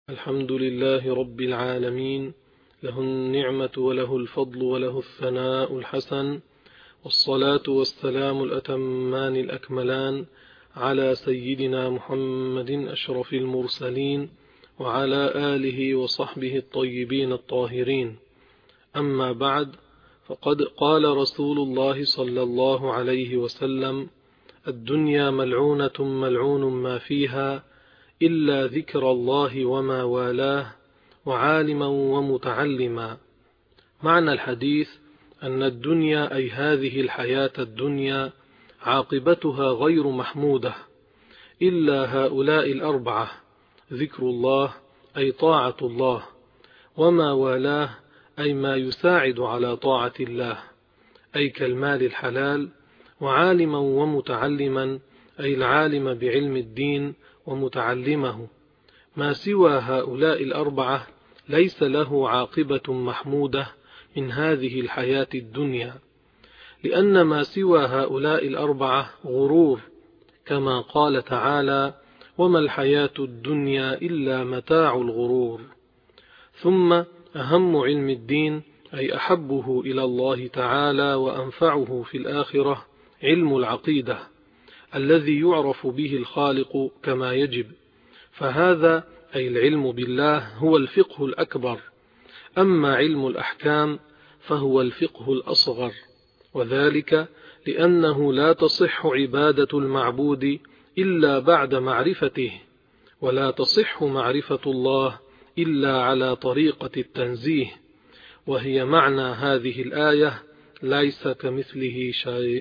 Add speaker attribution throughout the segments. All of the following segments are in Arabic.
Speaker 1: الحمد لله رب العالمين، له النعمة وله الفضل وله الثناء الحسن، والصلاة والسلام الأتمان الأكملان على سيدنا محمد أشرف المرسلين وعلى آله وصحبه الطيبين الطاهرين. أما بعد، فقد قال رسول الله صلى الله عليه وسلم: الدنيا ملعونة ملعون ما فيها إلا ذكر الله وما والاه وعالما ومتعلما. معنى الحديث أن الدنيا أي هذه الحياة الدنيا عاقبتها غير محمودة إلا هؤلاء الأربعة: ذكر الله أي طاعة الله، وما والاه أي ما يساعد على طاعة الله أي كالمال الحلال، وعالما ومتعلما أي العالم بعلم الدين ومتعلمه. ما سوى هؤلاء الأربعة ليس له عاقبة محمودة من هذه الحياة الدنيا، لأن ما سوى هؤلاء الأربعة غرور، كما قال تعالى: وما الحياة الدنيا إلا متاع الغرور. ثم أهم علم الدين أي أحبه إلى الله تعالى وأنفعه في الآخرة علم العقيدة، الذي يعرف به الخالق كما يجب، فهذا أي العلم بالله هو الفقه الأكبر. أما علم الأحكام فهو الفقه الأصغر، وذلك لأنه لا تصح عبادة المعبود إلا بعد معرفته، ولا تصح معرفة الله إلا على طريقة التنزيه، وهي معنى هذه الآية: ليس كمثله شيء.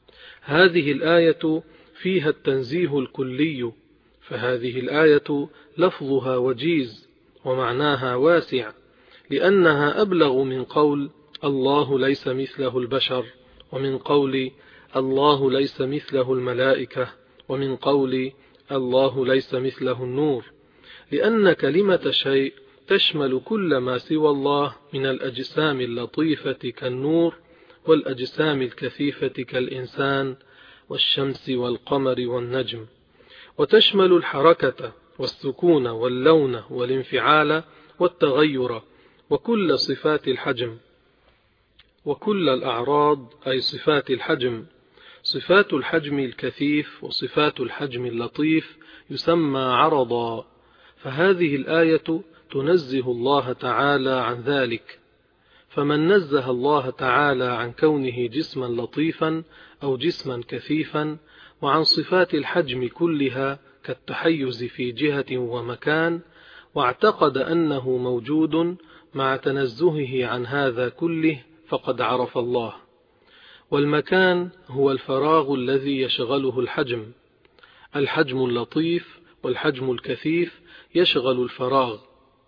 Speaker 1: هذه الآية فيها التنزيه الكلي، فهذه الآية لفظها وجيز ومعناها واسع، لأنها أبلغ من قول الله ليس مثله البشر، ومن قول الله ليس مثله الملائكة، ومن قول الله ليس مثله النور، لأن كلمة شيء تشمل كل ما سوى الله من الأجسام اللطيفة كالنور، والأجسام الكثيفة كالإنسان والشمس والقمر والنجم، وتشمل الحركة والسكون واللون والانفعال والتغير وكل صفات الحجم، وكل الأعراض أي صفات الحجم. صفات الحجم الكثيف وصفات الحجم اللطيف يسمى عرضا، فهذه الآية تنزه الله تعالى عن ذلك. فمن نزه الله تعالى عن كونه جسما لطيفا أو جسما كثيفا، وعن صفات الحجم كلها كالتحيز في جهة ومكان، واعتقد أنه موجود مع تنزهه عن هذا كله، فقد عرف الله. والمكان هو الفراغ الذي يشغله الحجم. الحجم اللطيف والحجم الكثيف يشغل الفراغ،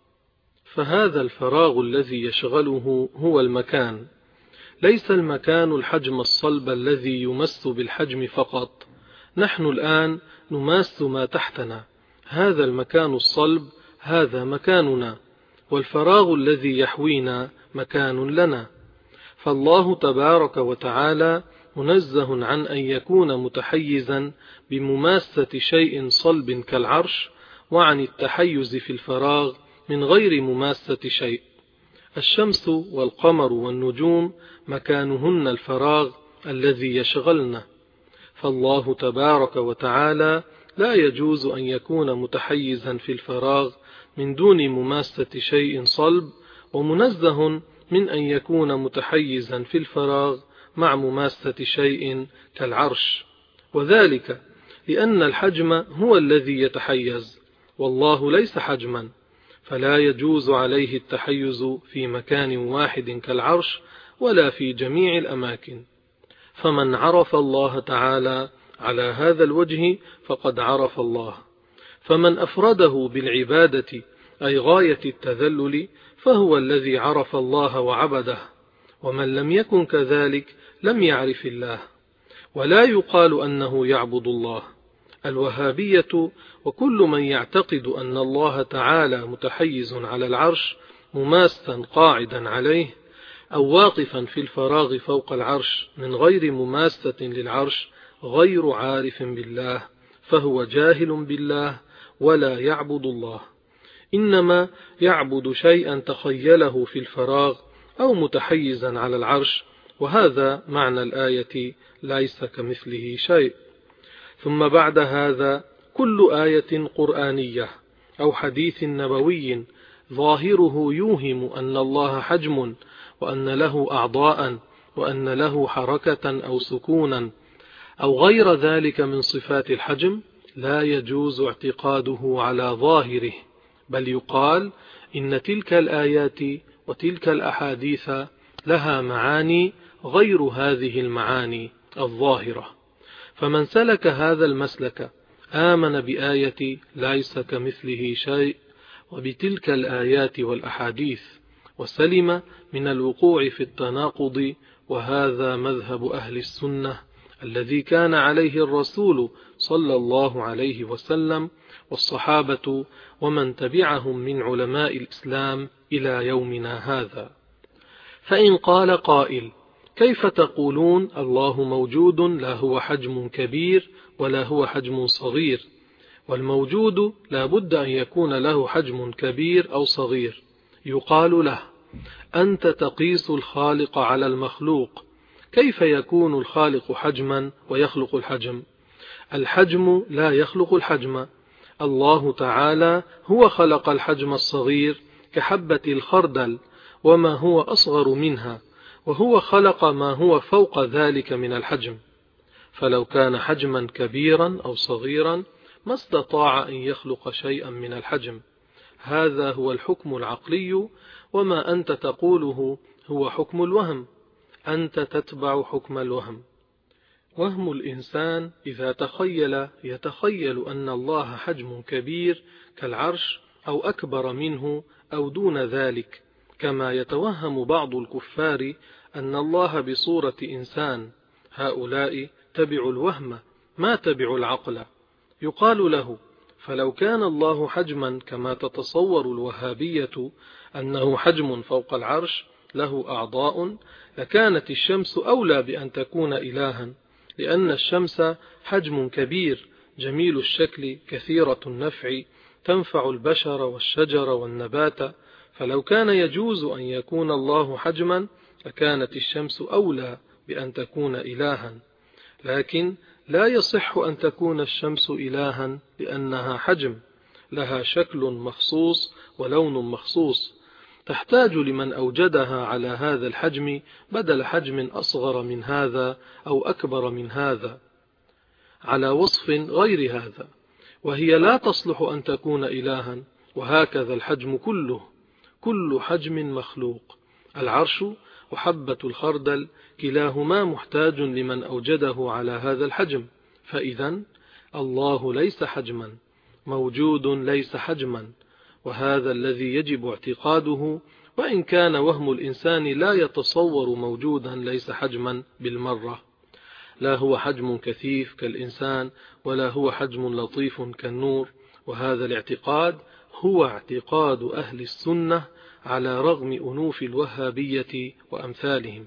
Speaker 1: فهذا الفراغ الذي يشغله هو المكان. ليس المكان الحجم الصلب الذي يمس بالحجم فقط، نحن الآن نماس ما تحتنا، هذا المكان الصلب، هذا مكاننا، والفراغ الذي يحوينا مكان لنا. فالله تبارك وتعالى منزه عن أن يكون متحيزا بمماسة شيء صلب كالعرش، وعن التحيز في الفراغ من غير مماسة شيء. الشمس والقمر والنجوم مكانهن الفراغ الذي يشغلنا، فالله تبارك وتعالى لا يجوز أن يكون متحيزا في الفراغ من دون مماسة شيء صلب، ومنزه من أن يكون متحيزا في الفراغ مع مماسة شيء كالعرش، وذلك لأن الحجم هو الذي يتحيز، والله ليس حجما، فلا يجوز عليه التحيز في مكان واحد كالعرش ولا في جميع الأماكن. فمن عرف الله تعالى على هذا الوجه فقد عرف الله. فمن أفرده بالعبادة أي غاية التذلل فهو الذي عرف الله وعبده، ومن لم يكن كذلك لم يعرف الله. ولا يقال أنه يعبد الله. الوهابية وكل من يعتقد أن الله تعالى متحيز على العرش مماسا قاعدا عليه، أو واقفا في الفراغ فوق العرش من غير مماسة للعرش، غير عارف بالله، فهو جاهل بالله ولا يعبد الله. إنما يعبد شيئا تخيله في الفراغ أو متحيزا على العرش، وهذا معنى الآية ليس كمثله شيء. ثم بعد هذا كل آية قرآنية أو حديث نبوي ظاهره يوهم أن الله حجم، وأن له أعضاء، وأن له حركة أو سكونا أو غير ذلك من صفات الحجم، لا يجوز اعتقاده على ظاهره، بل يقال إن تلك الآيات وتلك الأحاديث لها معاني غير هذه المعاني الظاهرة. فمن سلك هذا المسلك آمن بآية ليس كمثله شيء وبتلك الآيات والأحاديث، وسلم من الوقوع في التناقض، وهذا مذهب أهل السنة الذي كان عليه الرسول صلى الله عليه وسلم والصحابة ومن تبعهم من علماء الإسلام إلى يومنا هذا. فإن قال قائل: كيف تقولون الله موجود لا هو حجم كبير ولا هو حجم صغير؟ والموجود لا بد أن يكون له حجم كبير أو صغير. يقال له: أنت تقيس الخالق على المخلوق، كيف يكون الخالق حجما ويخلق الحجم؟ الحجم لا يخلق الحجم. الله تعالى هو خلق الحجم الصغير كحبة الخردل وما هو أصغر منها، وهو خلق ما هو فوق ذلك من الحجم. فلو كان حجما كبيرا أو صغيرا ما استطاع أن يخلق شيئا من الحجم. هذا هو الحكم العقلي، وما أنت تقوله هو حكم الوهم، أنت تتبع حكم الوهم. وهم الإنسان إذا يتخيل أن الله حجم كبير كالعرش أو أكبر منه أو دون ذلك، كما يتوهم بعض الكفار أن الله بصورة إنسان. هؤلاء تبعوا الوهم ما تبعوا العقل. يقال له: فلو كان الله حجما كما تتصور الوهابية أنه حجم فوق العرش له أعضاء، لكانت الشمس أولى بأن تكون إلها، لأن الشمس حجم كبير جميل الشكل كثيرة النفع، تنفع البشر والشجر والنبات. فلو كان يجوز أن يكون الله حجما لكانت الشمس أولى بأن تكون إلها، لكن لا يصح أن تكون الشمس إلها لأنها حجم، لها شكل مخصوص ولون مخصوص، تحتاج لمن أوجدها على هذا الحجم بدل حجم أصغر من هذا أو أكبر من هذا على وصف غير هذا، وهي لا تصلح أن تكون إلها. وهكذا الحجم كله، كل حجم مخلوق. العرش وحبة الخردل كلاهما محتاج لمن أوجده على هذا الحجم. فإذا الله ليس حجما، موجود ليس حجما، وهذا الذي يجب اعتقاده، وإن كان وهم الإنسان لا يتصور موجودا ليس حجما بالمرة. لا هو حجم كثيف كالإنسان، ولا هو حجم لطيف كالنور. وهذا الاعتقاد هو اعتقاد أهل السنة على رغم أنوف الوهابية وأمثالهم.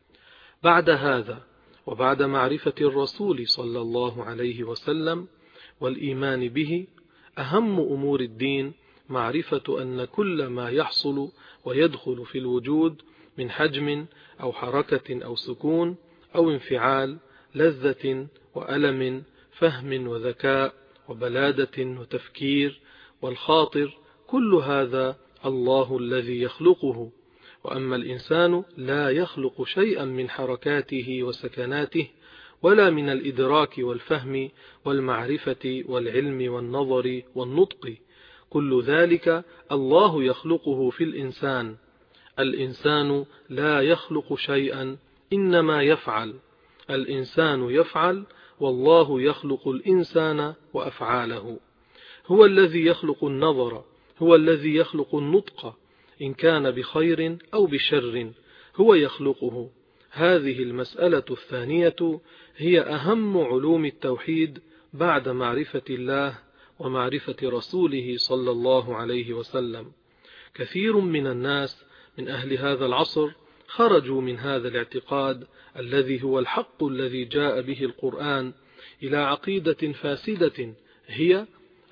Speaker 1: بعد هذا، وبعد معرفة الرسول صلى الله عليه وسلم والإيمان به، أهم أمور الدين معرفة أن كل ما يحصل ويدخل في الوجود من حجم أو حركة أو سكون أو انفعال، لذة وألم، فهم وذكاء وبلادة وتفكير والخاطر، كل هذا الله الذي يخلقه. وأما الإنسان لا يخلق شيئا من حركاته وسكناته، ولا من الإدراك والفهم والمعرفة والعلم والنظر والنطق، كل ذلك الله يخلقه في الإنسان. الإنسان لا يخلق شيئا، إنما يفعل. الإنسان يفعل، والله يخلق الإنسان وأفعاله. هو الذي يخلق النظر، هو الذي يخلق النطق، إن كان بخير أو بشر هو يخلقه. هذه المسألة الثانية هي أهم علوم التوحيد بعد معرفة الله ومعرفة رسوله صلى الله عليه وسلم. كثير من الناس من أهل هذا العصر خرجوا من هذا الاعتقاد الذي هو الحق الذي جاء به القرآن إلى عقيدة فاسدة، هي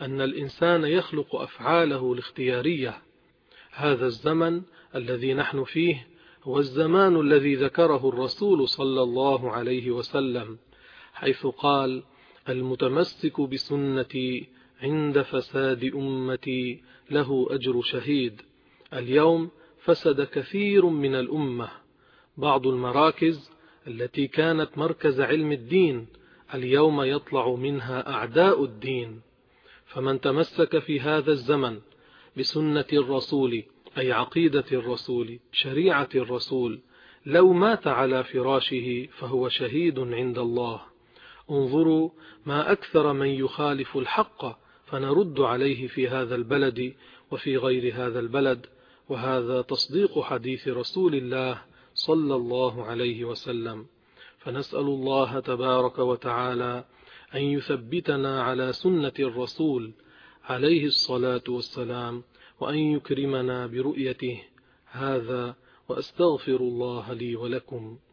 Speaker 1: أن الإنسان يخلق أفعاله الاختيارية. هذا الزمن الذي نحن فيه هو الزمان الذي ذكره الرسول صلى الله عليه وسلم، حيث قال: المتمسك بسنتي عند فساد أمتي له أجر شهيد. اليوم فسد كثير من الأمة. بعض المراكز التي كانت مركز علم الدين اليوم يطلع منها أعداء الدين. فمن تمسك في هذا الزمن بسنة الرسول، أي عقيدة الرسول، شريعة الرسول، لو مات على فراشه فهو شهيد عند الله. انظروا ما أكثر من يخالف الحق فنرد عليه في هذا البلد وفي غير هذا البلد، وهذا تصديق حديث رسول الله صلى الله عليه وسلم. فنسأل الله تبارك وتعالى أن يثبتنا على سنة الرسول عليه الصلاة والسلام، وأن يكرمنا برؤيته. هذا وأستغفر الله لي ولكم.